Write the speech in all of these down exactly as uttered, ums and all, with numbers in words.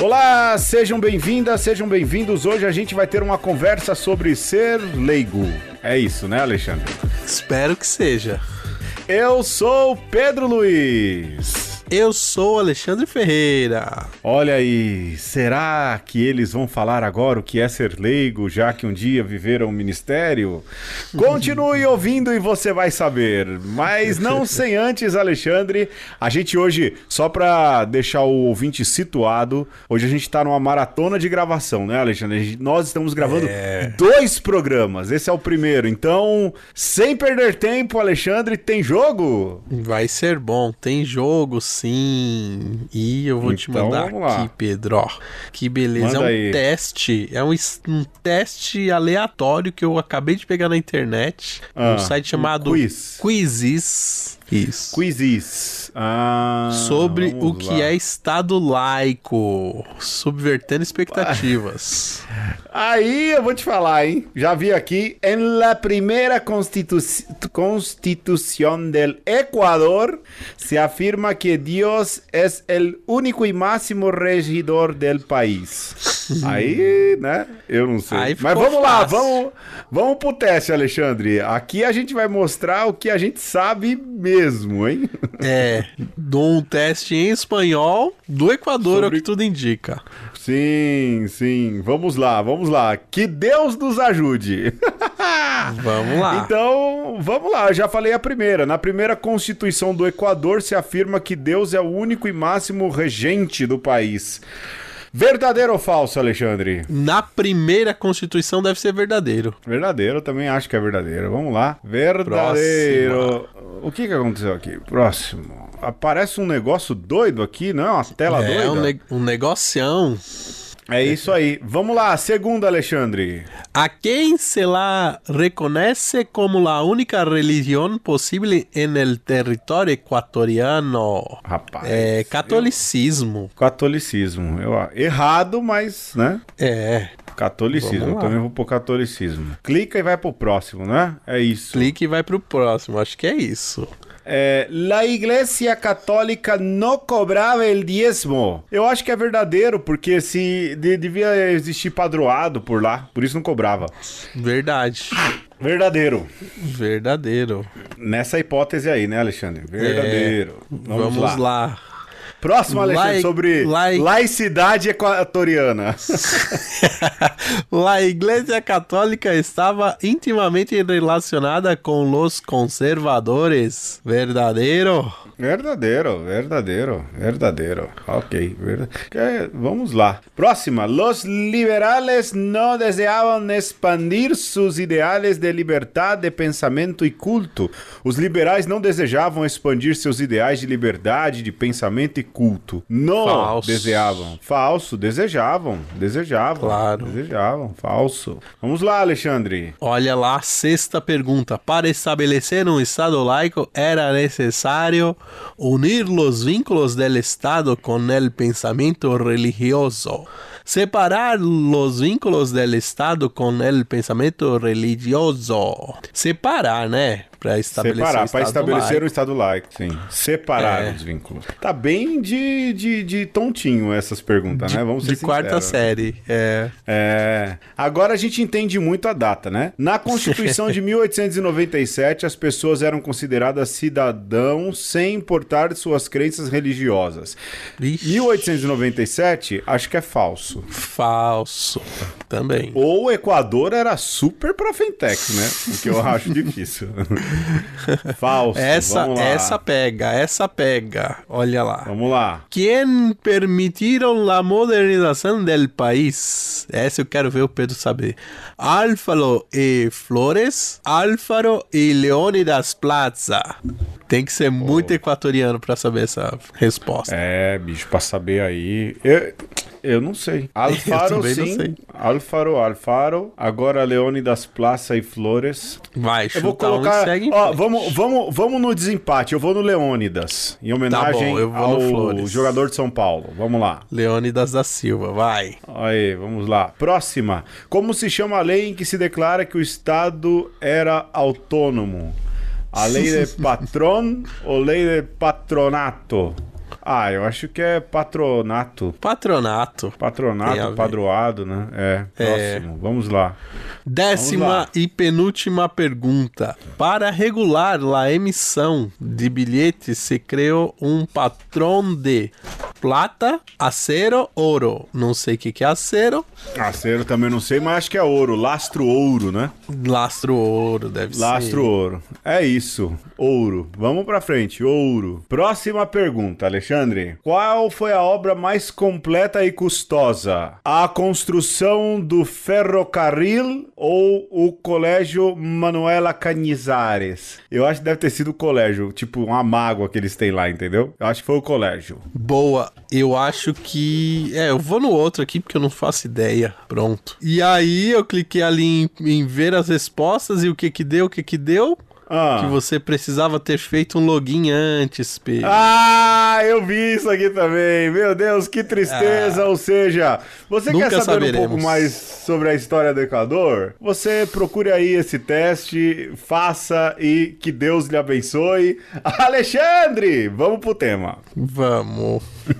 Olá, sejam bem-vindas, sejam bem-vindos. Hoje a gente vai ter uma conversa sobre ser leigo. É isso, né, Alexandre? Espero que seja. Eu sou o Pedro Luiz. Eu sou Alexandre Ferreira. Olha aí, será que eles vão falar agora o que é ser leigo, já que um dia viveram o ministério? Continue ouvindo e você vai saber. Mas não sem antes, Alexandre, a gente hoje, só para deixar o ouvinte situado, hoje a gente tá numa maratona de gravação, né, Alexandre? Nós estamos gravando é... dois programas, esse é o primeiro. Então, sem perder tempo, Alexandre, tem jogo? Vai ser bom, tem jogo, sim. E eu vou então, te mandar aqui, Pedro. Ó, que beleza. Manda é um aí. teste. É um, um teste aleatório que eu acabei de pegar na internet. Ah, um site chamado Quiz. Quizizz. Isso. Quizizz. Ah, sobre o que lá. é Estado laico. Subvertendo expectativas. Aí eu vou te falar, hein? Já vi aqui. Em la primeira constitu constitución del Ecuador se afirma que Dios es el único y máximo regidor del país. Aí, né? Eu não sei. Aí Mas vamos fácil. lá, vamos, vamos pro teste, Alexandre. Aqui a gente vai mostrar o que a gente sabe mesmo, hein? É, dou um teste em espanhol do Equador, Sobre... é o que tudo indica. Sim, sim. Vamos lá, vamos lá. Que Deus nos ajude. Vamos lá. Então, vamos lá. Eu já falei a primeira. Na primeira Constituição do Equador se afirma que Deus é o único e máximo regente do país. Verdadeiro ou falso, Alexandre? Na primeira Constituição deve ser verdadeiro. Verdadeiro, eu também acho que é verdadeiro. Vamos lá. Verdadeiro. Próxima. O que que aconteceu aqui? Próximo. Aparece um negócio doido aqui, não é uma tela é, doida? É um, ne um negocião. É isso aí. Vamos lá, segunda, Alexandre. A quem se la reconhece como la única religião possível en el território equatoriano? Rapaz. É catolicismo. Eu... Catolicismo. Eu... Errado, mas, né? É. Catolicismo. Eu também vou pro catolicismo. Clica e vai pro próximo, né? É isso. Clica e vai pro próximo. Acho que é isso. É, la Iglesia Católica não cobrava el diezmo. Eu acho que é verdadeiro, porque se de, devia existir padroado por lá, por isso não cobrava. Verdade. Verdadeiro. Verdadeiro. Nessa hipótese aí, né, Alexandre? Verdadeiro. É, vamos, vamos lá. lá. Próximo, Alexandre, Lai... sobre Lai... laicidade equatoriana. A Igreja Católica estava intimamente relacionada com os conservadores. Verdadeiro? Verdadeiro, verdadeiro, verdadeiro. Ok, verdadeiro. Vamos lá. Próxima. Los liberales no deseaban expandir sus ideales de liberdade de pensamento e culto. Os liberais não desejavam expandir seus ideais de liberdade de pensamento e culto. Não Falso. deseavam. Falso, desejavam, desejavam. Claro. Desejavam, falso. Vamos lá, Alexandre. Olha lá, sexta pergunta. Para estabelecer um Estado laico era necessário unir los vínculos del Estado con el pensamiento religioso. Separar los vínculos del Estado con el pensamiento religioso. Separar, né? Para estabelecer Separar, para estabelecer laico. um Estado laico, sim. Separar é. os vínculos. Tá bem de, de, de tontinho essas perguntas, de, né? Vamos ser De sinceros. quarta série, é. É. Agora a gente entende muito a data, né? Na Constituição de mil oitocentos e noventa e sete, as pessoas eram consideradas cidadãos sem importar de suas crenças religiosas. Ixi. mil oitocentos e noventa e sete, acho que é falso. Falso. Também. Ou o Equador era super pra Fentex, né? O que eu acho difícil. Falso. Essa, vamos lá. essa pega, essa pega. Olha lá. Vamos lá. Quem permitiram a modernização do país? Essa eu quero ver o Pedro saber. Álvaro e Flores, Álvaro e Leônidas Plaza. Tem que ser muito oh. equatoriano pra saber essa resposta. É, bicho, pra saber aí... Eu... Eu não sei. Alfaro, sim. Sei. Alfaro, Alfaro. Agora Leônidas Plaza e Flores. Vai, eu vou colocar. Um segue ó, vamos, vamos, vamos no desempate. Eu vou no Leônidas. Em homenagem tá bom, eu vou ao no Flores. Jogador de São Paulo. Vamos lá. Leônidas da Silva, vai. Aí, vamos lá. Próxima. Como se chama a lei em que se declara que o Estado era autônomo? A lei de patrão ou lei de patronato? Ah, eu acho que é patronato. Patronato. Patronato, padroado, né? É, próximo. É. Vamos lá. Décima Vamos lá. e penúltima pergunta. Para regular a emissão de bilhetes, se criou um patrão de plata, acero, ouro. Não sei o que, que é acero. Acero também não sei, mas acho que é ouro. Lastro ouro, né? Lastro ouro, deve Lastro ser. Lastro ouro. É isso. Ouro. Vamos pra frente. Ouro. Próxima pergunta, Alexandre. Qual foi a obra mais completa e custosa? A construção do ferrocarril ou o Colégio Manuela Canizares? Eu acho que deve ter sido o colégio. Tipo, uma mágoa que eles têm lá, entendeu? Eu acho que foi o colégio. Boa. Eu acho que... É, eu vou no outro aqui porque eu não faço ideia. Pronto. E aí eu cliquei ali em, em ver as respostas e o que que deu, o que que deu... Ah. Que você precisava ter feito um login antes, Pedro. Ah, eu vi isso aqui também. Meu Deus, que tristeza. Ah. Ou seja, você quer saber saberemos. um pouco mais sobre a história do Equador? Você procure aí esse teste, faça e que Deus lhe abençoe. Alexandre, vamos pro tema. Vamos.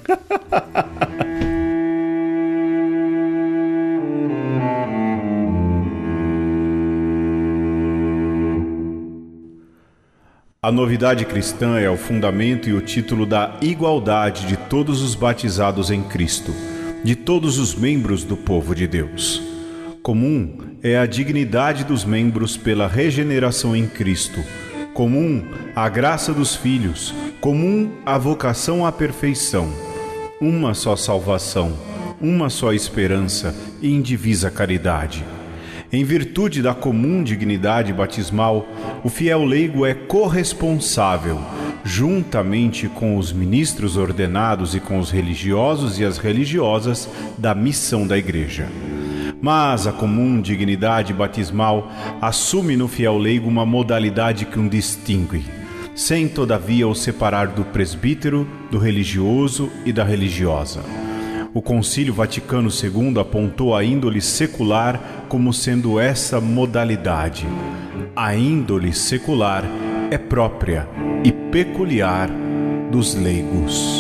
A novidade cristã é o fundamento e o título da igualdade de todos os batizados em Cristo, de todos os membros do povo de Deus. Comum é a dignidade dos membros pela regeneração em Cristo. Comum a graça dos filhos. Comum a vocação à perfeição. Uma só salvação, uma só esperança e indivisa caridade. Em virtude da comum dignidade batismal, o fiel leigo é corresponsável, juntamente com os ministros ordenados e com os religiosos e as religiosas, da missão da Igreja. Mas a comum dignidade batismal assume no fiel leigo uma modalidade que o distingue, sem todavia o separar do presbítero, do religioso e da religiosa. O Concílio Vaticano segundo apontou a índole secular como sendo essa modalidade. A índole secular é própria e peculiar dos leigos.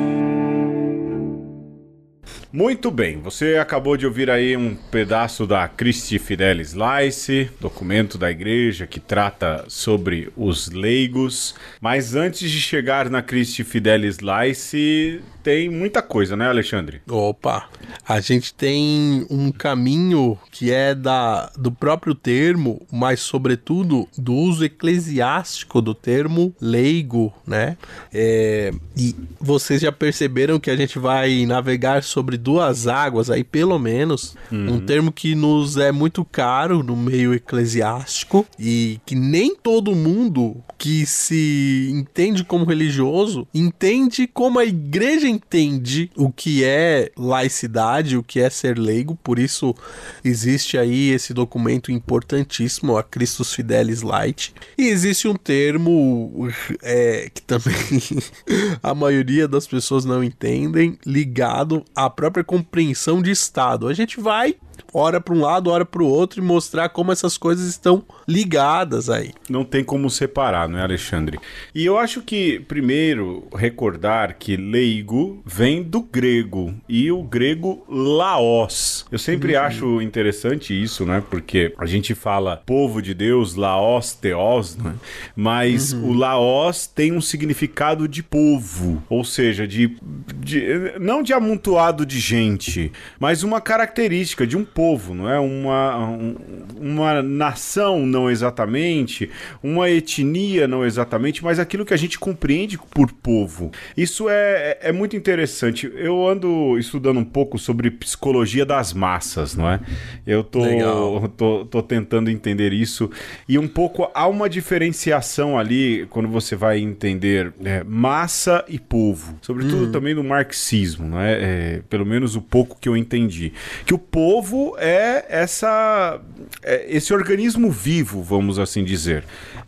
Muito bem, você acabou de ouvir aí um pedaço da Christi Fidelis Laici, documento da igreja que trata sobre os leigos. Mas antes de chegar na Christi Fidelis Laici, tem muita coisa, né, Alexandre? Opa, a gente tem um caminho que é da, do próprio termo, mas sobretudo do uso eclesiástico do termo leigo, né? É, e vocês já perceberam que a gente vai navegar sobre duas águas aí, pelo menos, uhum. Um termo que nos é muito caro no meio eclesiástico e que nem todo mundo que se entende como religioso entende como a igreja entende o que é laicidade, o que é ser leigo. Por isso existe aí esse documento importantíssimo, a Christus Fidelis Laici. E existe um termo é, que também a maioria das pessoas não entendem, ligado à própria compreensão de Estado. A gente vai ora para um lado, ora para o outro e mostrar como essas coisas estão ligadas aí. Não tem como separar, não é, Alexandre? E eu acho que, primeiro, recordar que leigo vem do grego, e o grego laos. Eu sempre uhum. acho interessante isso, né? Porque a gente fala povo de Deus, laos, teos, né? Mas uhum. o laos tem um significado de povo, ou seja, de, de não de amontoado de gente, mas uma característica de um povo, não é? Uma, um, uma nação, não exatamente, uma etnia, não exatamente, mas aquilo que a gente compreende por povo. Isso é, é muito interessante. Eu ando estudando um pouco sobre psicologia das massas, não é? Eu tô, tô, tô tentando entender isso, e um pouco há uma diferenciação ali quando você vai entender é, massa e povo, sobretudo hum. também no marxismo, não é? É, pelo menos o pouco que eu entendi, que o povo é essa, é esse organismo vivo, vamos assim dizer.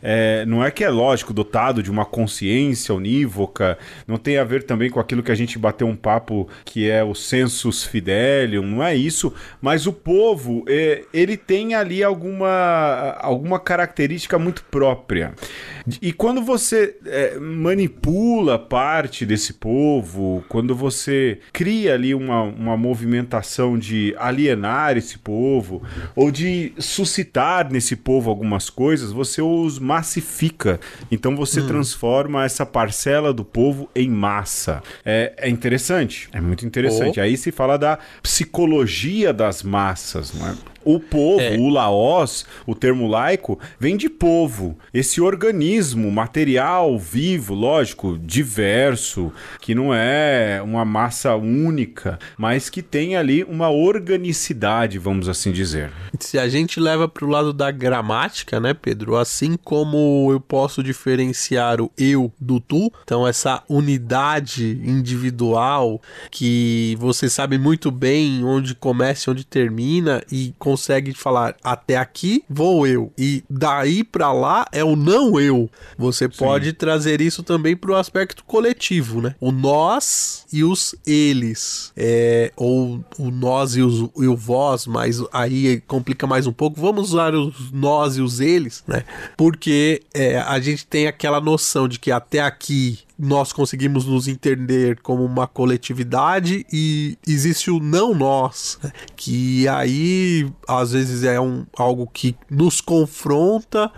é, não é que é lógico, dotado de uma consciência unívoca, não tem a ver também com aquilo que a gente bateu um papo que é o sensus fidelium, não é isso, mas o povo, é, ele tem ali alguma, alguma característica muito própria. E quando você é, manipula parte desse povo, quando você cria ali uma, uma movimentação de alienar esse povo, ou de suscitar nesse povo algumas coisas, você os massifica. Então você hum. transforma essa parcela do povo em massa. É, é interessante, é muito interessante. Oh. Aí se fala da psicologia das massas, não é? O povo, é. o laos, o termo laico, vem de povo. Esse organismo material, vivo, lógico, diverso, que não é uma massa única, mas que tem ali uma organicidade, vamos assim dizer. Se a gente leva para o lado da gramática, né, Pedro? Assim como eu posso diferenciar o eu do tu, então essa unidade individual que você sabe muito bem onde começa e onde termina e consegue falar até aqui vou eu e daí pra lá é o não eu. Você pode Sim. trazer isso também pro aspecto coletivo, né? O nós e os eles. É, ou o nós e, os, e o vós, mas aí complica mais um pouco. Vamos usar os nós e os eles, né? Porque é, a gente tem aquela noção de que até aqui nós conseguimos nos entender como uma coletividade e existe o não nós, né? Que aí às vezes é um, algo que nos confronta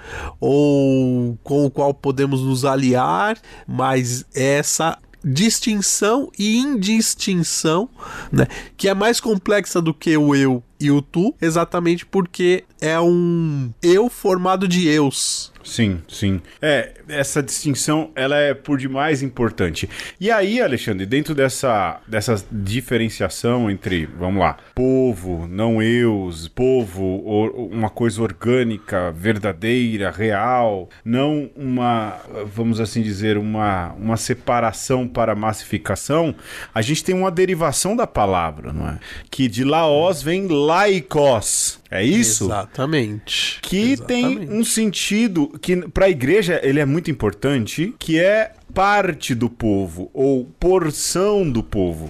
ou com o qual podemos nos aliar, mas essa distinção e indistinção, né, que é mais complexa do que o eu e o tu, exatamente porque é um eu formado de eus. Sim, sim. É, essa distinção, ela é por demais importante. E aí, Alexandre, dentro dessa, dessa diferenciação entre, vamos lá, povo, não eus, povo, uma coisa orgânica, verdadeira, real, não uma, vamos assim dizer, uma, uma separação para massificação, a gente tem uma derivação da palavra, não é? Que de laos vem laikos. É isso? Exatamente. Que Exatamente. Tem um sentido que para a igreja ele é muito importante, que é parte do povo ou porção do povo.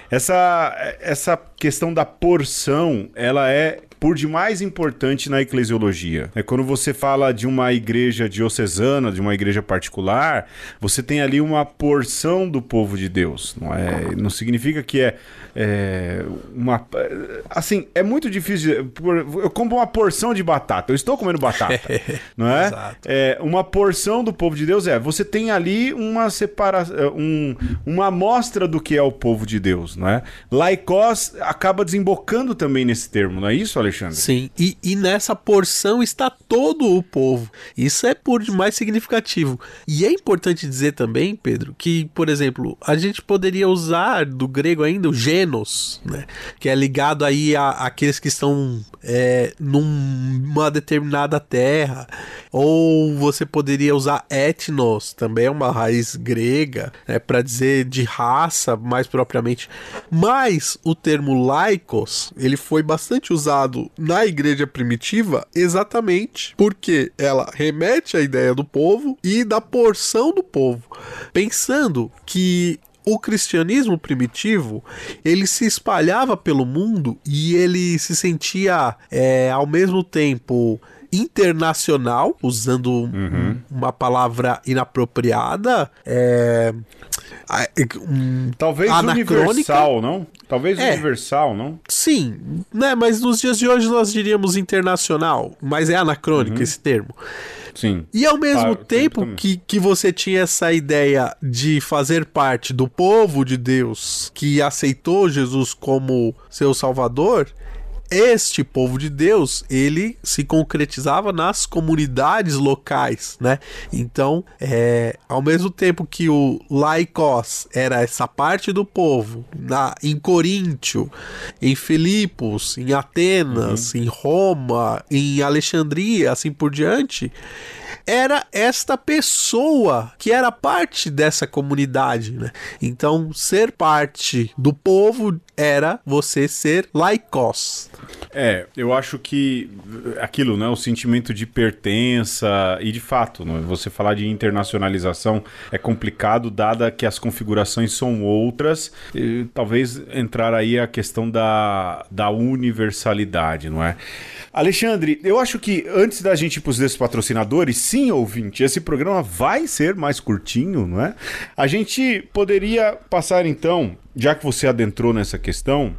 Essa, essa questão da porção, ela é por demais importante na eclesiologia. É quando você fala de uma igreja diocesana, de uma igreja particular, você tem ali uma porção do povo de Deus. Não, é, não significa que é, é uma... Assim, é muito difícil... Eu como uma porção de batata. Eu estou comendo batata. Não é? Exato. É? Uma porção do povo de Deus é... Você tem ali uma separação... Um, uma amostra do que é o povo de Deus. Não é? Laikos acaba desembocando também nesse termo. Não é isso, Alexandre? Sim, e, e nessa porção está todo o povo. Isso é por demais significativo. E é importante dizer também, Pedro, que, por exemplo, a gente poderia usar do grego ainda o genos, né? Que é ligado aí a, àqueles que estão é, numa determinada terra. Ou você poderia usar etnos, também é uma raiz grega, né, para dizer de raça, mais propriamente. Mas o termo laikos, ele foi bastante usado na igreja primitiva exatamente porque ela remete à ideia do povo e da porção do povo, pensando que o cristianismo primitivo, ele se espalhava pelo mundo e ele se sentia é, ao mesmo tempo internacional, usando uhum. uma palavra inapropriada, é, um, talvez universal, não? Talvez é, universal, não? Sim, né? Mas nos dias de hoje nós diríamos internacional, mas é anacrônico uhum. esse termo. Sim. E ao mesmo tá, tempo que, que você tinha essa ideia de fazer parte do povo de Deus que aceitou Jesus como seu Salvador, este povo de Deus, ele se concretizava nas comunidades locais, né? Então, é, ao mesmo tempo que o laikos era essa parte do povo, na, em Coríntio, em Filipos, em Atenas, uhum. em Roma, em Alexandria, assim por diante, era esta pessoa que era parte dessa comunidade, né? Então, ser parte do povo era você ser laikos. É, eu acho que aquilo, né, o sentimento de pertença e de fato, né, você falar de internacionalização é complicado, dada que as configurações são outras, e talvez entrar aí a questão da, da universalidade, não é? Alexandre, eu acho que antes da gente ir para os desses patrocinadores, sim, ouvinte, esse programa vai ser mais curtinho, não é? A gente poderia passar então, já que você adentrou nessa questão,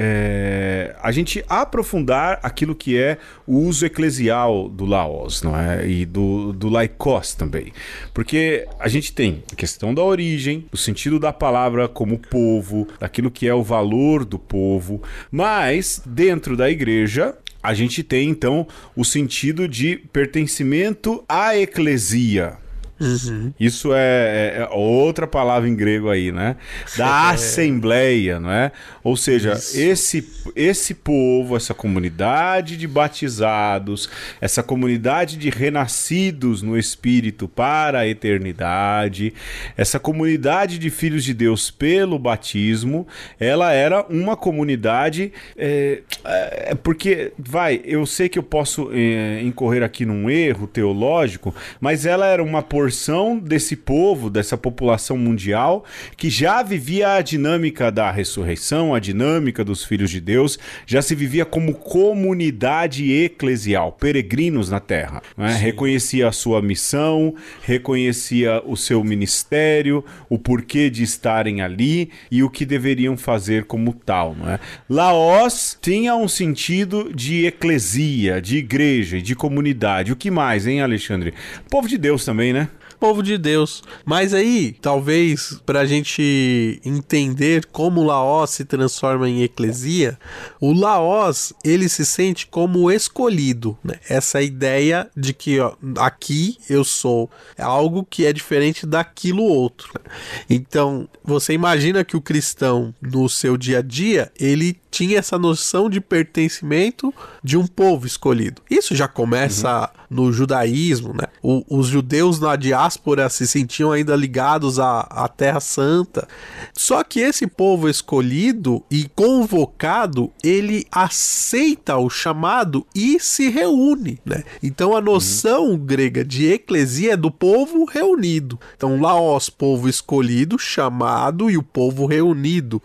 É, a gente aprofundar aquilo que é o uso eclesial do laos, não é? E do, do laikos também. Porque a gente tem a questão da origem, o sentido da palavra como povo, daquilo que é o valor do povo, mas dentro da igreja a gente tem então o sentido de pertencimento à eclesia. Uhum. Isso é, é outra palavra em grego aí, né? Da assembleia, não é? Ou seja, esse, esse povo, essa comunidade de batizados, essa comunidade de renascidos no Espírito para a eternidade, essa comunidade de filhos de Deus pelo batismo, ela era uma comunidade... É, é, porque, vai, eu sei que eu posso é, incorrer aqui num erro teológico, mas ela era uma porção desse povo, dessa população mundial, que já vivia a dinâmica da ressurreição, a dinâmica dos filhos de Deus, já se vivia como comunidade eclesial, peregrinos na terra, né? Reconhecia a sua missão, reconhecia o seu ministério, o porquê de estarem ali e o que deveriam fazer como tal, não é? Laos tinha um sentido de eclesia, de igreja, de comunidade. O que mais, hein, Alexandre? Povo de Deus também, né? Povo de Deus. Mas aí, talvez, pra gente entender como o Laos se transforma em eclesia, o Laos, ele se sente como escolhido, né? Essa ideia de que, ó, aqui eu sou algo que é diferente daquilo outro. Então, você imagina que o cristão, no seu dia a dia, ele tinha essa noção de pertencimento de um povo escolhido. Isso já começa uhum. no judaísmo, né? O, os judeus na diáspora se sentiam ainda ligados à, à Terra Santa. Só que esse povo escolhido e convocado, ele aceita o chamado e se reúne, né? Então a noção uhum. grega de eclesia é do povo reunido. Então Laos, povo escolhido, chamado, e o povo reunido.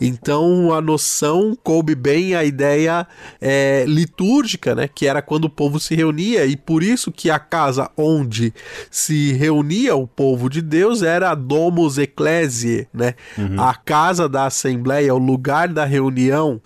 Então a noção coube bem a ideia é, litúrgica, né? Que era quando o povo se reunia, e por isso que a casa onde se reunia o povo de Deus era a Domus Ecclesiae, né? Uhum. A casa da assembleia, o lugar da reunião.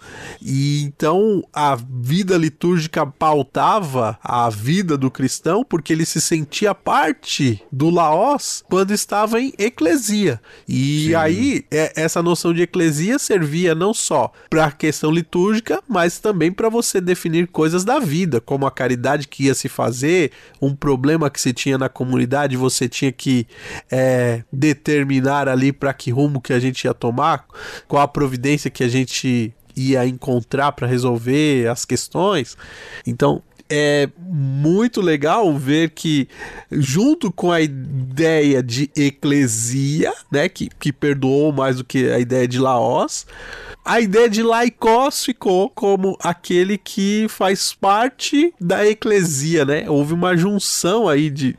E então a vida litúrgica pautava a vida do cristão, porque ele se sentia parte do Laos quando estava em eclesia. E Sim. aí é, essa noção de eclesia servia não só para questão litúrgica, mas também para você definir coisas da vida, como a caridade que ia se fazer, um problema que se tinha na comunidade, você tinha que é, determinar ali para que rumo que a gente ia tomar, qual a providência que a gente ia encontrar para resolver as questões. Então é muito legal ver que, junto com a ideia de eclesia, né, que, que perdoou mais do que a ideia de Laos, a ideia de laikos ficou como aquele que faz parte da eclesia, né? Houve uma junção aí de...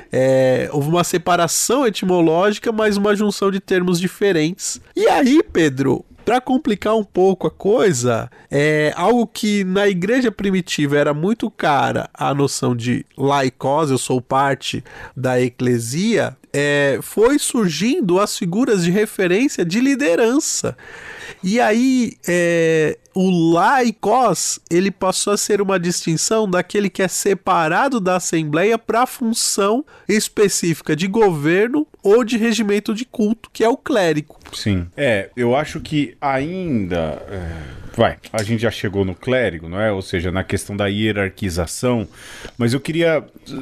É, houve uma separação etimológica, mas uma junção de termos diferentes. E aí, Pedro... Para complicar um pouco a coisa, é algo que na igreja primitiva era muito cara, a noção de laikos, eu sou parte da eclesia, é, foi surgindo as figuras de referência de liderança. E aí, é, o laikos, ele passou a ser uma distinção daquele que é separado da assembleia para a função específica de governo ou de regimento de culto, que é o clérigo. Sim. É, eu acho que ainda... É... vai, a gente já chegou no clérigo, não é? Ou seja, na questão da hierarquização, mas eu queria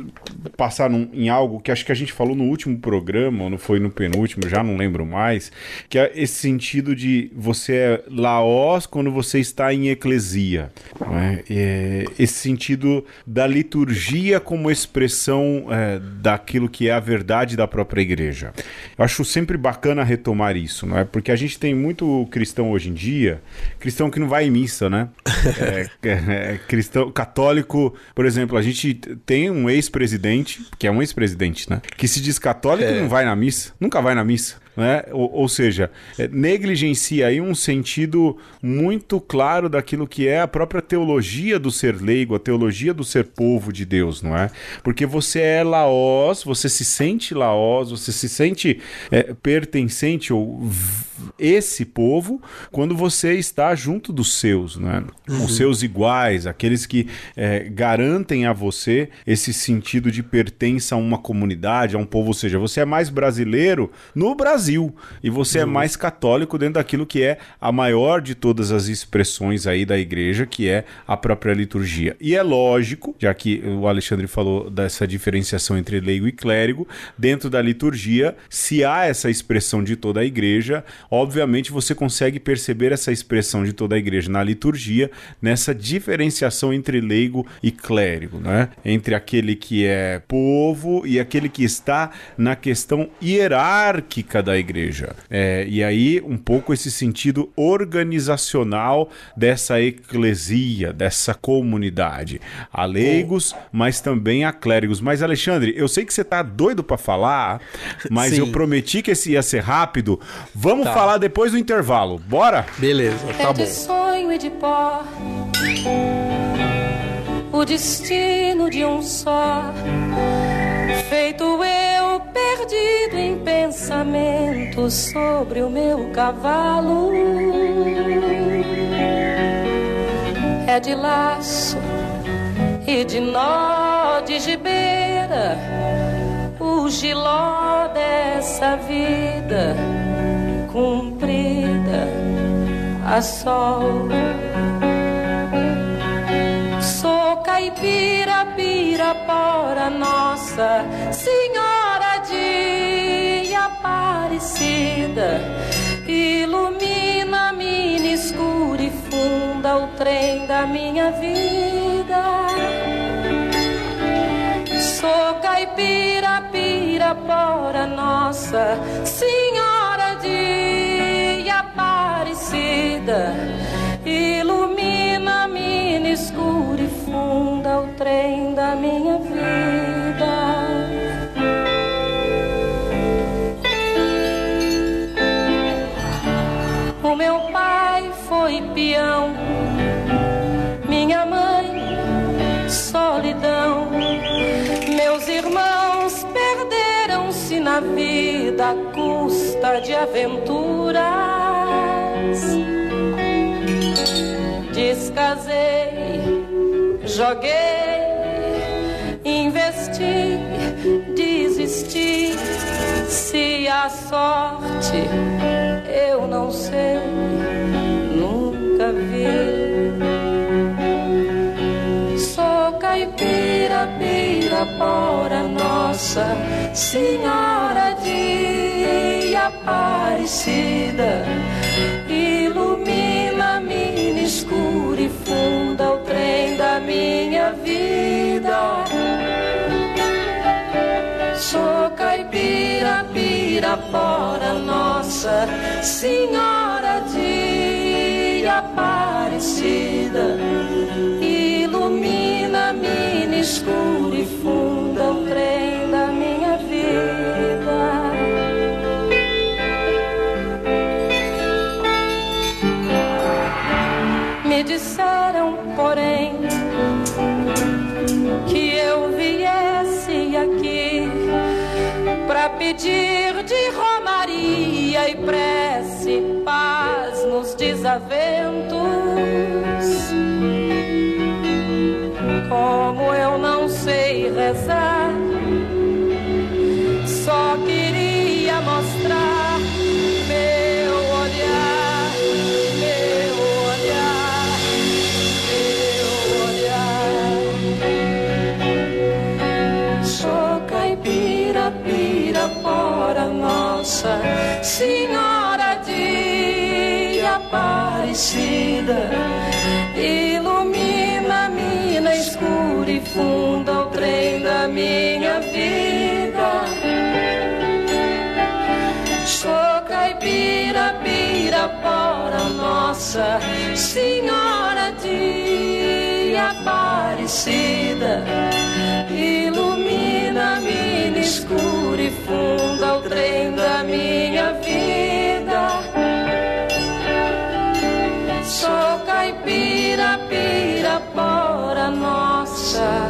passar num, em algo que acho que a gente falou no último programa, ou não foi no penúltimo, já não lembro mais, que é esse sentido de você é laos quando você está em eclesia, não é? É esse sentido da liturgia como expressão é, daquilo que é a verdade da própria igreja. Eu acho sempre bacana retomar isso, não é? Porque a gente tem muito cristão hoje em dia, cristão que não vai em missa, né? É, é, é, cristão católico, por exemplo, a gente tem um ex-presidente, que é um ex-presidente, né? Que se diz católico e É. não vai na missa, nunca vai na missa. Né? Ou, ou seja, é, negligencia aí um sentido muito claro daquilo que é a própria teologia do ser leigo, a teologia do ser povo de Deus, não é? Porque você é laos, você se sente laos, você se sente é, pertencente ou v- esse povo quando você está junto dos seus, não é? Uhum. Os seus iguais, aqueles que é, garantem a você esse sentido de pertença a uma comunidade, a um povo, ou seja, você é mais brasileiro no Brasil e você é mais católico dentro daquilo que é a maior de todas as expressões aí da igreja, que é a própria liturgia. E é lógico, já que o Alexandre falou dessa diferenciação entre leigo e clérigo, dentro da liturgia, se há essa expressão de toda a igreja, obviamente você consegue perceber essa expressão de toda a igreja na liturgia, nessa diferenciação entre leigo e clérigo, né? Entre aquele que é povo e aquele que está na questão hierárquica da igreja. É, e aí, um pouco esse sentido organizacional dessa eclesia, dessa comunidade. Há leigos, mas também há clérigos. Mas, Alexandre, eu sei que você tá doido para falar, mas Sim. eu prometi que esse ia ser rápido. Vamos Tá. falar depois do intervalo. Bora? Beleza, tá É de bom. sonho e de pó, o destino de um só, feito eu perdido em pensamento sobre o meu cavalo. É de laço e de nó de gibeira, o giló dessa vida cumprida a sol. Sou caipira, pirapora, Nossa Senhora de Aparecida, ilumina-me no escuro e funda o trem da minha vida. Sou caipira, pirapora, Nossa Senhora de Aparecida, ilumina-me no escuro e funda o trem da minha vida. O meu pai foi peão, minha mãe solidão, meus irmãos perderam-se na vida à custa de aventuras. Descasei, joguei, investi, desisti. Se a sorte eu não sei, nunca vi. Sou caipira, pirapora, Nossa Senhora de Aparecida, ilumina-me no escuro e funda o trem da minha vida. Sou caipira, pirapora, Nossa Senhora de Aparecida, ilumina-me no escuro e funda o trem da minha vida. Me disseram, porém, que eu viesse aqui pra pedir de romaria e prece, paz nos desaventos. Como eu não sei rezar, só queria mostrar meu olhar, meu olhar. Pirapora, Nossa Senhora de Aparecida, ilumina-me na escura e funda o trem da minha vida. Sou caipira, Pirapora, Nossa Senhora de Aparecida, ilumina-me no escuro e funda o trem da minha vida. Sou caipira, Pirapora, Nossa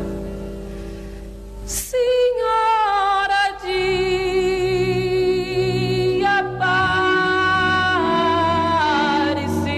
Senhora de Aparecida.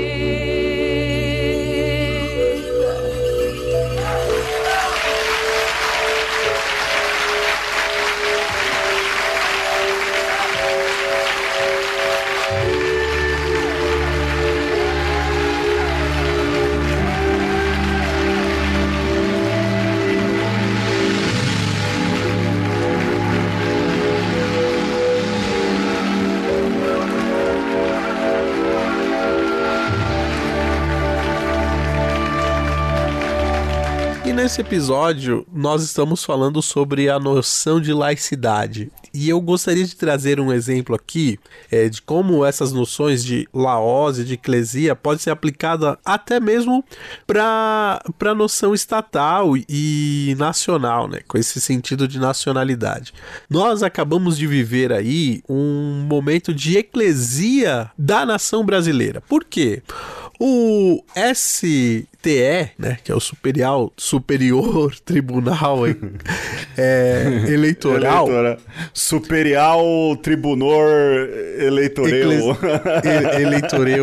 E nesse episódio, nós estamos falando sobre a noção de laicidade. E eu gostaria de trazer um exemplo aqui é, de como essas noções de laós e de eclesia podem ser aplicadas até mesmo para a noção estatal e nacional, né? Com esse sentido de nacionalidade. Nós acabamos de viver aí um momento de eclesia da nação brasileira. Por quê? O S T E, né, que é o Superior, Superior Tribunal é, Eleitoral. Eleitora. Superior Tribunor Eleitoreu. Ecles... Eleitoreu.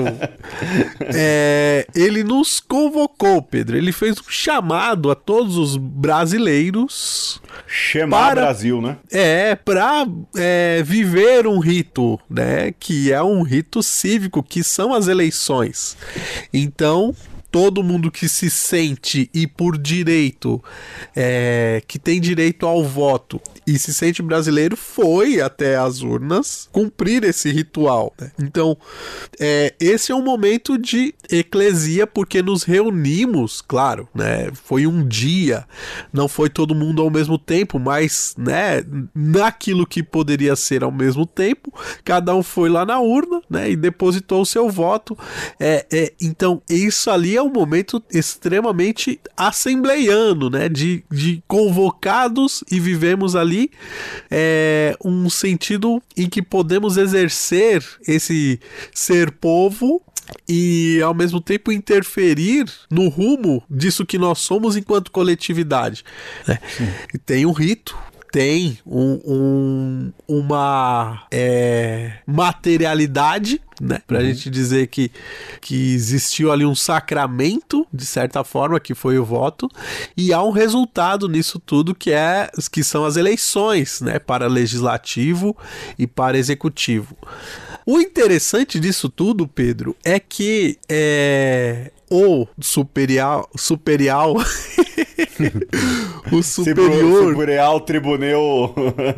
É, ele nos convocou, Pedro. Ele fez um chamado a todos os brasileiros. Chamar para, Brasil, né? É, para é, viver um rito, né? Que é um rito cívico, que são as eleições. Então, todo mundo que se sente e por direito, é, que tem direito ao voto e se sente brasileiro, foi até as urnas cumprir esse ritual, né? Então, é, esse é um momento de eclesia, porque nos reunimos, claro, né? Foi um dia, não foi todo mundo ao mesmo tempo, mas, né, naquilo que poderia ser ao mesmo tempo, cada um foi lá na urna, né, e depositou o seu voto. É, é, então, isso ali é um momento extremamente assembleiano, né, de, de convocados, e vivemos ali é, um sentido em que podemos exercer esse ser povo e ao mesmo tempo interferir no rumo disso que nós somos enquanto coletividade, né? E tem um rito, tem um, um, uma é, materialidade, né? Pra uhum. gente dizer que, que existiu ali um sacramento, de certa forma, que foi o voto, e há um resultado nisso tudo, que, é, que são as eleições, né? Para legislativo e para executivo. O interessante disso tudo, Pedro, é que é, o superior... superior o superior... Superior Tribunal...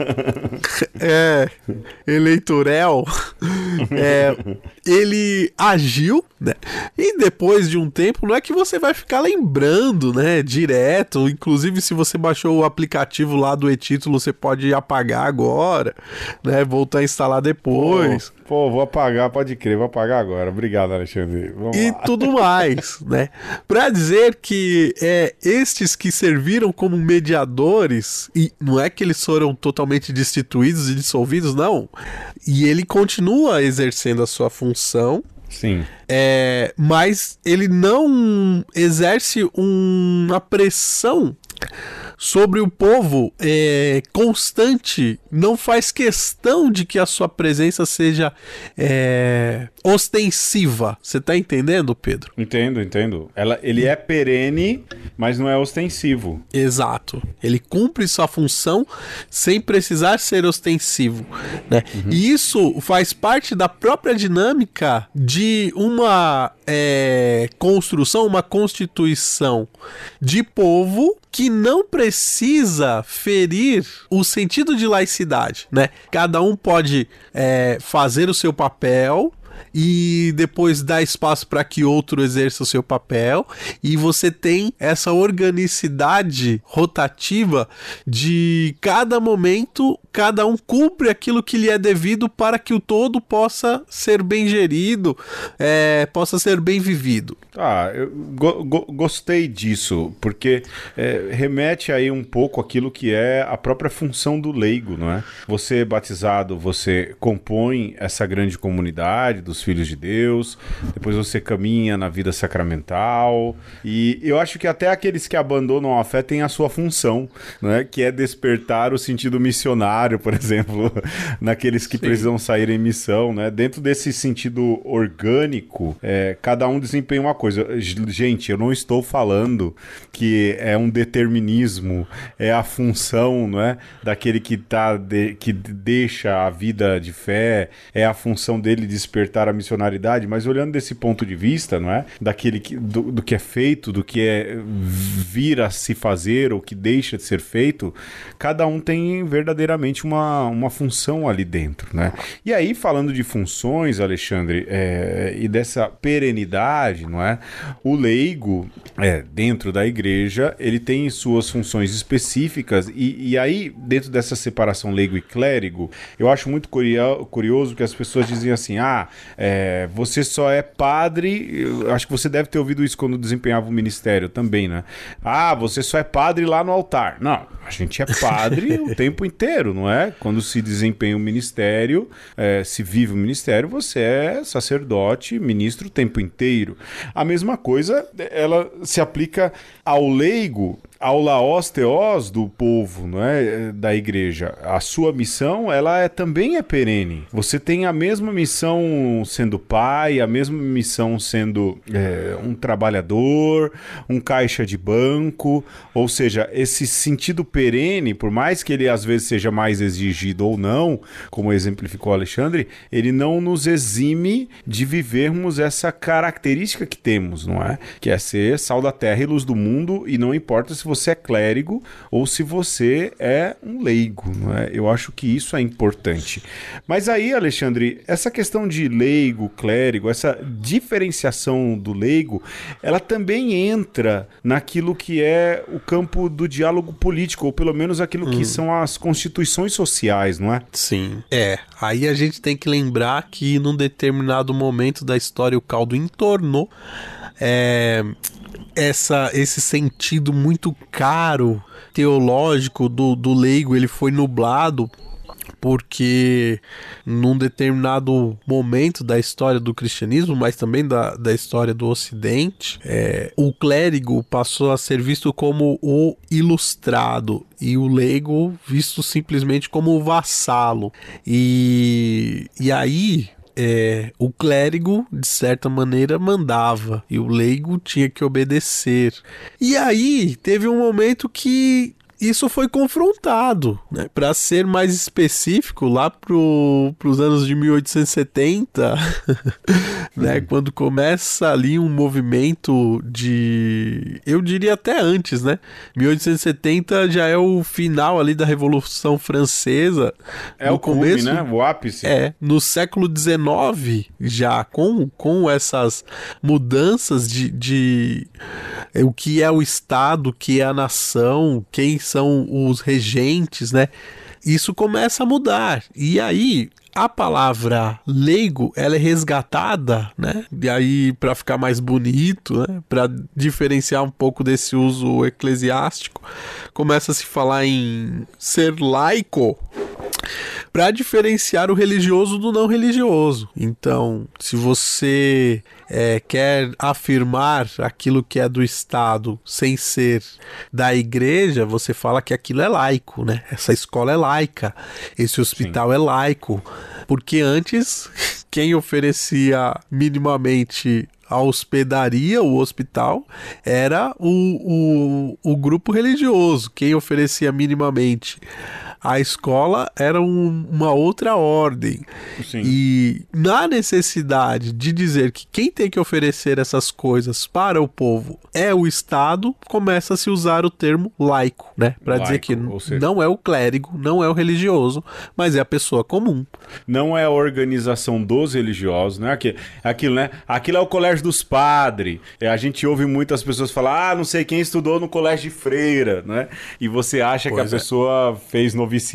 é, eleitoral... É, ele agiu, né? E depois de um tempo, não é que você vai ficar lembrando, né, direto. Inclusive, se você baixou o aplicativo lá do e-título, você pode apagar agora, né, voltar a instalar depois. Pô, pô, vou apagar, pode crer, vou apagar agora. Obrigado, Alexandre. Vamos e lá. Tudo mais, né? Pra dizer que é, estes que serviram como mediadores, e não é que eles foram totalmente destituídos e dissolvidos, não. E ele continua exercendo a sua função. Sim. É, mas ele não exerce um, uma pressão sobre o povo é, constante, não faz questão de que a sua presença seja é, ostensiva. Você tá entendendo, Pedro? Entendo, entendo. Ela, ele é perene, mas não é ostensivo. Exato. Ele cumpre sua função sem precisar ser ostensivo, né? Uhum. E isso faz parte da própria dinâmica de uma é, construção, uma constituição de povo que não precisa ferir o sentido de laicidade, né? Cada um pode é, fazer o seu papel e depois dar espaço para que outro exerça o seu papel, e você tem essa organicidade rotativa de cada momento, cada um cumpre aquilo que lhe é devido para que o todo possa ser bem gerido, é, possa ser bem vivido. Ah, eu go- go- gostei disso, porque é, remete aí um pouco àquilo que é a própria função do leigo, não é? Você batizado, você compõe essa grande comunidade dos filhos de Deus, depois você caminha na vida sacramental, e eu acho que até aqueles que abandonam a fé têm a sua função, não é? Que é despertar o sentido missionário, por exemplo, naqueles que Sim. precisam sair em missão, né? Dentro desse sentido orgânico, é, cada um desempenha uma coisa. Gente, eu não estou falando que é um determinismo, é a função, não é? Daquele que, tá de, que deixa a vida de fé, é a função dele despertar a missionariedade, mas olhando desse ponto de vista, não é? Daquele que, do, do que é feito, do que é vir a se fazer ou que deixa de ser feito, cada um tem verdadeiramente uma, uma função ali dentro, né? E aí, falando de funções, Alexandre, é, e dessa perenidade, não é? O leigo, é, dentro da igreja, ele tem suas funções específicas, e, e aí, dentro dessa separação leigo e clérigo, eu acho muito curio, curioso que as pessoas dizem assim, ah, é, você só é padre, eu acho que você deve ter ouvido isso quando desempenhava o ministério também, né? Ah, você só é padre lá no altar. Não, a gente é padre o tempo inteiro, não é? Quando se desempenha o ministério, é, se vive o ministério, você é sacerdote, ministro o tempo inteiro. A mesma coisa, ela se aplica ao leigo, ao laos theos do povo, não é? Da igreja. A sua missão, ela é, também é perene. Você tem a mesma missão sendo pai, a mesma missão sendo é, um trabalhador, um caixa de banco, ou seja, esse sentido perene, por mais que ele às vezes seja mais exigido ou não, como exemplificou Alexandre, ele não nos exime de vivermos essa característica que temos, não é? Que é ser sal da terra e luz do mundo, e não importa se você é clérigo ou se você é um leigo, não é? Eu acho que isso é importante. Mas aí, Alexandre, essa questão de leigo, clérigo, essa diferenciação do leigo, ela também entra naquilo que é o campo do diálogo político, ou pelo menos aquilo que hum. são as constituições sociais, não é? Sim. É, aí a gente tem que lembrar que num determinado momento da história o caldo entornou, é... Essa, esse sentido muito caro, teológico do, do leigo, ele foi nublado porque num determinado momento da história do cristianismo, mas também da, da história do Ocidente, é, o clérigo passou a ser visto como o ilustrado e o leigo visto simplesmente como o vassalo. E, e aí... É, o clérigo, de certa maneira, mandava e o leigo tinha que obedecer. E aí teve um momento que isso foi confrontado, né? Para ser mais específico, lá para os anos de mil oitocentos e setenta, né? Uhum. Quando começa ali um movimento de... Eu diria até antes, né? mil oitocentos e setenta já é o final ali da Revolução Francesa. É o começo, cume, né? O ápice. É, no século dezenove, já com, com essas mudanças de, de o que é o Estado, o que é a nação, quem são os regentes, né? Isso começa a mudar. E aí, a palavra leigo, ela é resgatada, né? E aí, para ficar mais bonito, né? Para diferenciar um pouco desse uso eclesiástico, começa a se falar em ser laico, para diferenciar o religioso do não religioso. Então, se você é, quer afirmar aquilo que é do Estado sem ser da igreja, você fala que aquilo é laico, né? Essa escola é laica, esse hospital Sim. é laico. Porque antes, quem oferecia minimamente a hospedaria, o hospital, era o, o, o grupo religioso. Quem oferecia minimamente a escola era um, uma outra ordem. Sim. E na necessidade de dizer que quem tem que oferecer essas coisas para o povo é o Estado, começa a se usar o termo laico, né? Para dizer que seja... não é o clérigo, não é o religioso, mas é a pessoa comum. Não é a organização dos religiosos, né? Aquilo, aquilo, né? Aquilo é o colégio dos padres. A gente ouve muitas pessoas falar, ah, não sei quem estudou no colégio de freira, né? E você acha pois que a é. pessoa fez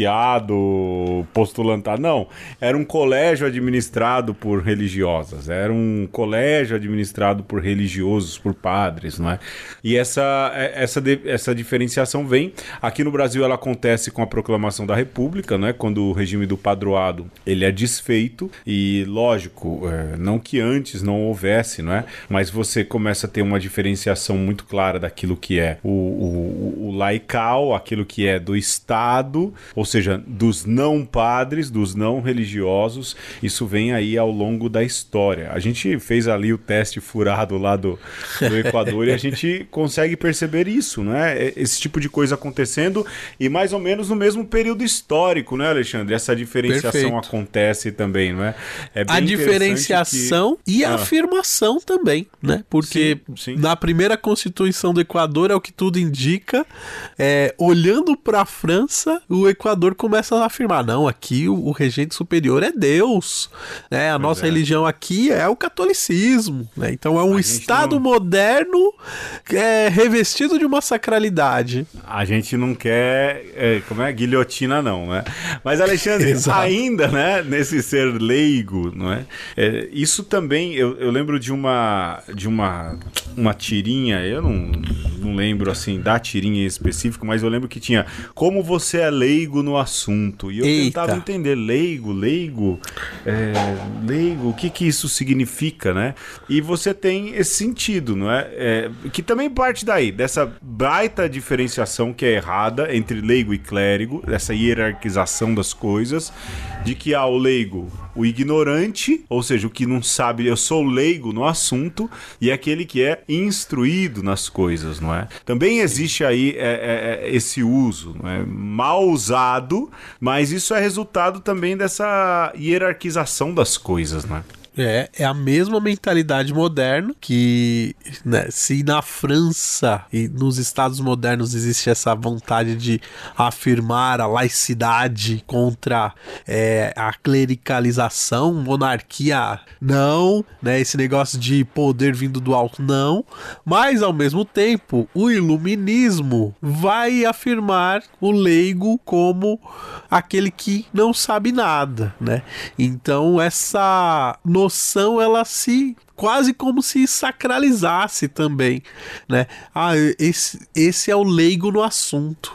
noviciado, postulantado. Não, era um colégio administrado por religiosas, era um colégio administrado por religiosos, por padres, não é? E essa, essa, essa diferenciação vem, aqui no Brasil ela acontece com a proclamação da República, né? Quando o regime do padroado ele é desfeito e, lógico, é, não que antes não houvesse, não é? Mas você começa a ter uma diferenciação muito clara daquilo que é o, o, o laical, aquilo que é do Estado, ou seja, dos não padres, dos não religiosos. Isso vem aí ao longo da história. A gente fez ali o teste furado lá do, do Equador e a gente consegue perceber isso, né? Esse tipo de coisa acontecendo e mais ou menos no mesmo período histórico, né, Alexandre? Essa diferenciação Perfeito. acontece também, não é? É bem a diferenciação que... e a ah. afirmação também, né? Porque sim, sim. na primeira Constituição do Equador, é o que tudo indica, é, olhando para a França, o Equador começa a afirmar, não, aqui o, o regente superior é Deus, né? A pois nossa é. religião aqui é o catolicismo, né? Então é um a Estado não... moderno é, revestido de uma sacralidade. A gente não quer, é, como é, guilhotina não, né? Mas, Alexandre, ainda, né, nesse ser leigo, não é? é isso também, eu, eu lembro de uma de uma, uma tirinha, eu não, não lembro, assim, da tirinha em específico, mas eu lembro que tinha como você é leigo no assunto, e eu Eita. tentava entender, leigo, leigo, é, leigo, o que que isso significa, né? E você tem esse sentido, não é? é? Que também parte daí, dessa baita diferenciação que é errada entre leigo e clérigo, dessa hierarquização das coisas, de que há o leigo, o ignorante, ou seja, o que não sabe, eu sou leigo no assunto, e aquele que é instruído nas coisas, não é? Também existe aí é, é, esse uso, não é? Mal usado, mas isso é resultado também dessa hierarquização das coisas, não é? É, é a mesma mentalidade moderna que, né, se na França e nos estados modernos existe essa vontade de afirmar a laicidade contra é, a clericalização, monarquia, não, né, esse negócio de poder vindo do alto, não, mas ao mesmo tempo o iluminismo vai afirmar o leigo como aquele que não sabe nada, né? Então essa noção, ela se quase como se sacralizasse também, né? Ah, esse, esse é o leigo no assunto.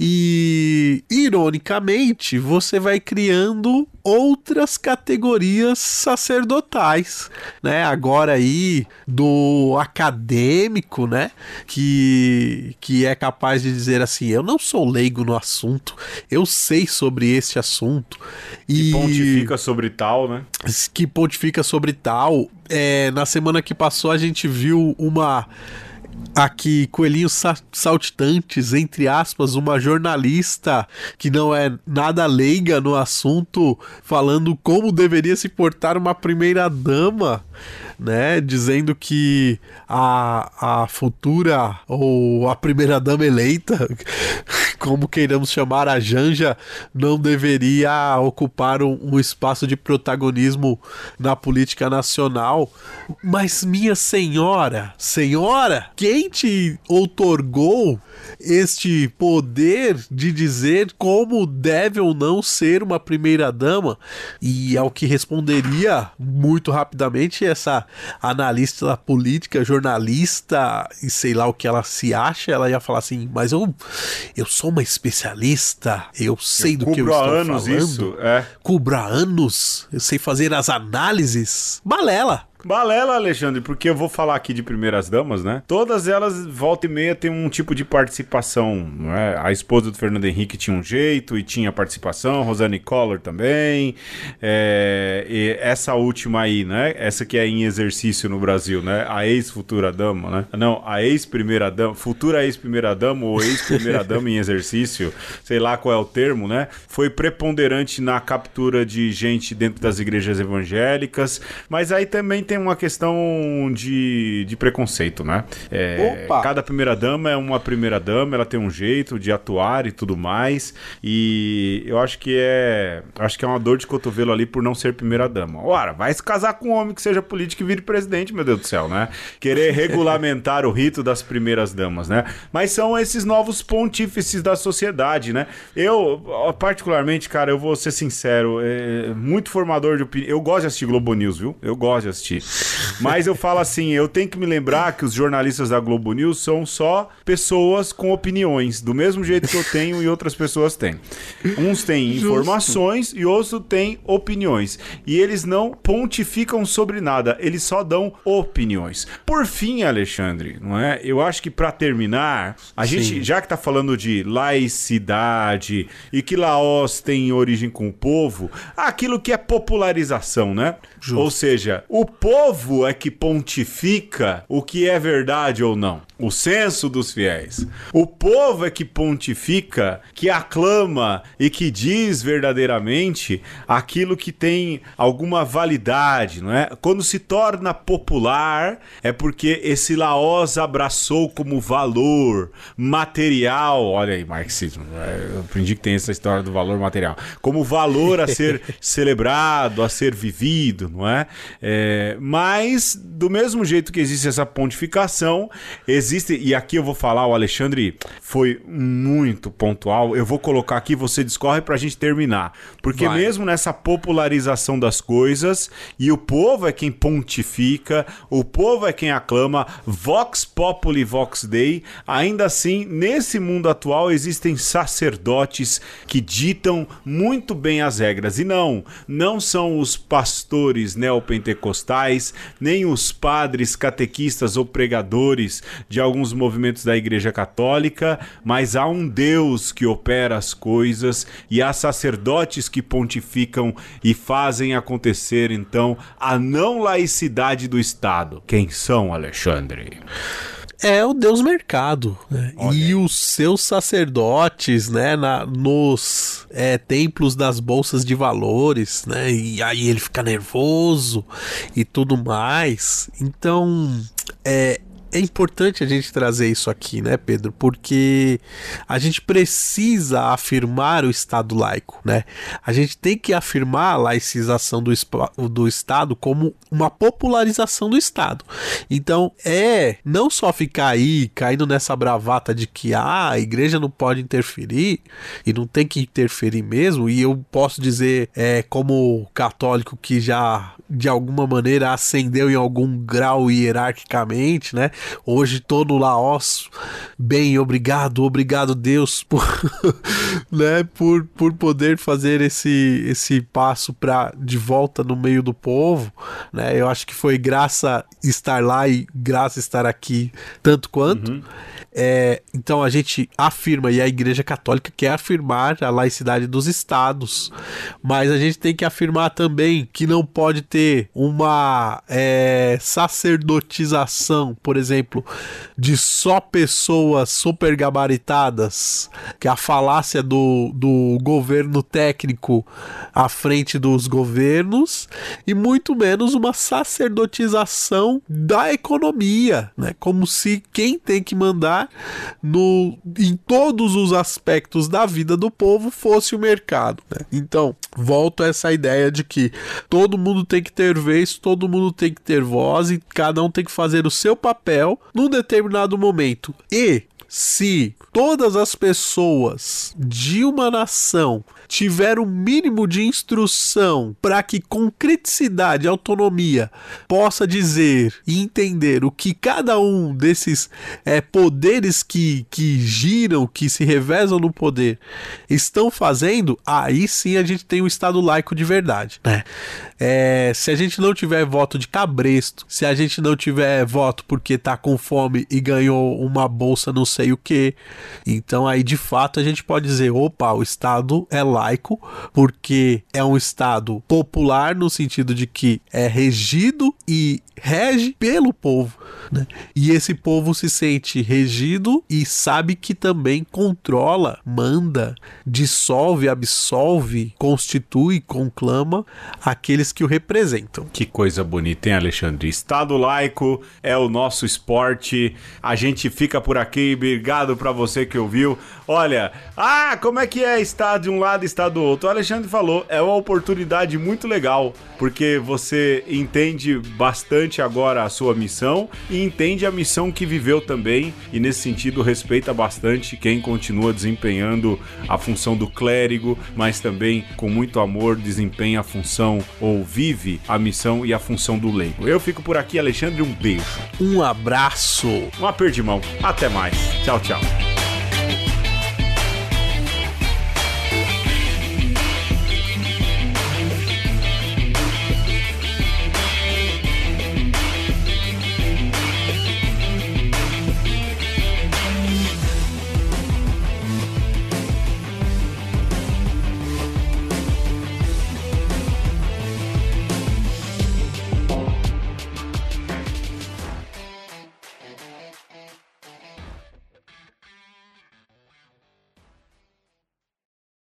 E, ironicamente, você vai criando outras categorias sacerdotais, né? Agora aí, do acadêmico, né? Que, que é capaz de dizer assim, eu não sou leigo no assunto, eu sei sobre este assunto. E que pontifica sobre tal, né? Que pontifica sobre tal. É, na semana que passou a gente viu uma... aqui, coelhinhos sa- saltitantes, entre aspas, uma jornalista que não é nada leiga no assunto, falando como deveria se portar uma primeira-dama, né? Dizendo que a, a futura ou a primeira-dama eleita, como queiramos chamar a Janja, não deveria ocupar um, um espaço de protagonismo na política nacional. Mas, minha senhora, senhora, quem te outorgou este poder de dizer como deve ou não ser uma primeira-dama? E ao que responderia muito rapidamente essa analista política, jornalista e sei lá o que ela se acha, ela ia falar assim, mas eu, eu sou uma especialista, eu sei eu do que eu estou anos falando. Isso, é. Cubro há anos, eu sei fazer as análises. Balela. Balela, Alexandre, porque eu vou falar aqui de primeiras damas, né? Todas elas, volta e meia, tem um tipo de participação, não é? A esposa do Fernando Henrique tinha um jeito e tinha participação, Rosane Collor também, é, e essa última aí, né? Essa que é em exercício no Brasil, né? A ex-futura dama, né? Não, a ex-primeira dama, futura ex-primeira dama ou ex-primeira dama em exercício, sei lá qual é o termo, né? Foi preponderante na captura de gente dentro das igrejas evangélicas, mas aí também tem uma questão de, de preconceito, né? É, cada primeira-dama é uma primeira-dama, ela tem um jeito de atuar e tudo mais, e eu acho que é acho que é uma dor de cotovelo ali por não ser primeira-dama. Ora, vai se casar com um homem que seja político e vire presidente, meu Deus do céu, né? Querer regulamentar o rito das primeiras-damas, né? Mas são esses novos pontífices da sociedade, né? Eu, particularmente, cara, eu vou ser sincero, é muito formador de opinião. Eu gosto de assistir Globo News, viu? Eu gosto de assistir. Mas eu falo assim, eu tenho que me lembrar que os jornalistas da Globo News são só pessoas com opiniões, do mesmo jeito que eu tenho e outras pessoas têm. Uns têm informações Justo. E outros têm opiniões. E eles não pontificam sobre nada, eles só dão opiniões. Por fim, Alexandre, não é? Eu acho que para terminar, a Sim. gente, já que tá falando de laicidade e que Laos tem origem com o povo, aquilo que é popularização, né? Justo. Ou seja, o povo é que pontifica o que é verdade ou não. O censo dos fiéis. O povo é que pontifica, que aclama e que diz verdadeiramente aquilo que tem alguma validade, não é? Quando se torna popular, é porque esse Laos abraçou como valor material. Olha aí, marxismo. Eu aprendi que tem essa história do valor material. Como valor a ser celebrado, a ser vivido, não é? É, mas, do mesmo jeito que existe essa pontificação, existe, e aqui eu vou falar, o Alexandre foi muito pontual, eu vou colocar aqui, você discorre pra gente terminar, porque Vai. mesmo nessa popularização das coisas, e o povo é quem pontifica, o povo é quem aclama, Vox Populi Vox Dei, ainda assim, nesse mundo atual, existem sacerdotes que ditam muito bem as regras, e não, não são os pastores neopentecostais, nem os padres catequistas ou pregadores de alguns movimentos da Igreja Católica, mas há um Deus que opera as coisas e há sacerdotes que pontificam e fazem acontecer, então, a não laicidade do Estado. Quem são, Alexandre? É o Deus Mercado, né? E os seus sacerdotes, né, na, nos é, templos das bolsas de valores, né? E aí ele fica nervoso e tudo mais. Então, é... É importante a gente trazer isso aqui, né, Pedro? Porque a gente precisa afirmar o Estado laico, né? A gente tem que afirmar a laicização do, do Estado como uma popularização do Estado. Então, é não só ficar aí caindo nessa bravata de que ah, a igreja não pode interferir e não tem que interferir mesmo, e eu posso dizer, é, como católico que já de alguma maneira ascendeu em algum grau hierarquicamente, né? Hoje todo Laos, bem, obrigado, obrigado Deus por, né, por, por poder fazer esse, esse passo pra, de volta no meio do povo, né? Eu acho que foi graça estar lá e graça estar aqui tanto quanto. Uhum. É, então a gente afirma, e a Igreja Católica quer afirmar a laicidade dos estados, mas a gente tem que afirmar também que não pode ter uma é, sacerdotização, por exemplo, de só pessoas super gabaritadas, que é a falácia do, do governo técnico à frente dos governos, e muito menos uma sacerdotização da economia, né? Como se quem tem que mandar No, em todos os aspectos da vida do povo fosse o mercado, né? Então, volto a essa ideia de que todo mundo tem que ter vez, todo mundo tem que ter voz e cada um tem que fazer o seu papel num determinado momento. E Se todas as pessoas de uma nação tiver um mínimo de instrução para que com criticidade e autonomia possa dizer e entender o que cada um desses é, poderes que, que giram, que se revezam no poder, estão fazendo, aí sim a gente tem um Estado laico de verdade, né? É, se a gente não tiver voto de cabresto, se a gente não tiver voto porque tá com fome e ganhou uma bolsa não sei o que, então aí de fato a gente pode dizer, opa, o Estado é laico porque é um Estado popular no sentido de que é regido e rege pelo povo, né? E esse povo se sente regido e sabe que também controla, manda, dissolve, absolve, constitui, conclama aqueles que o representam. Que coisa bonita, hein, Alexandre? Estado laico é o nosso esporte. A gente fica por aqui. Obrigado pra você que ouviu. Olha, ah, como é que é estar de um lado e estar do outro? O Alexandre falou, é uma oportunidade muito legal, porque você entende bastante agora a sua missão e entende a missão que viveu também, e nesse sentido respeita bastante quem continua desempenhando a função do clérigo, mas também com muito amor desempenha a função ou vive a missão e a função do leigo. Eu fico por aqui, Alexandre, um beijo. Um abraço. Um aperto de mão. Até mais. Tchau, tchau.